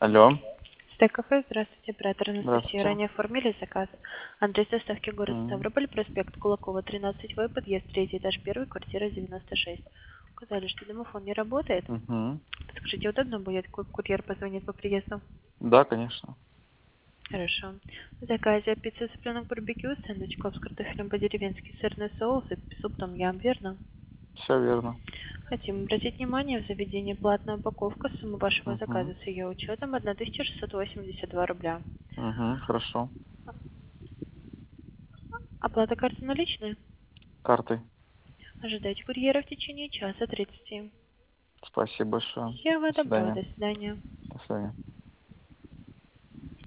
Алло, Стек-кафе, здравствуйте, оператор Анастасия. здравствуйте. Ранее оформили заказ. Адрес доставки город М, Ставрополь, проспект Кулакова, 13В, подъезд 3 этаж 1, квартира 96. Указали, что домофон не работает. мгм. Скажите, удобно будет, курьер позвонит по приезду? Да, конечно. Хорошо. В заказе пицца цыпленок барбекю, сэндвич с картофелем по-деревенски, сырный соус и суп том ям, верно? Все верно. Хотим обратить внимание, в заведении платная упаковка, сумма вашего Мгм. заказа с ее учетом 1682 рубля. Мгм. Хорошо. Оплата карты наличная? Картой. Ожидайте курьера в течение часа 30. Спасибо большое. Всего До доброго, свидания. до свидания. До свидания.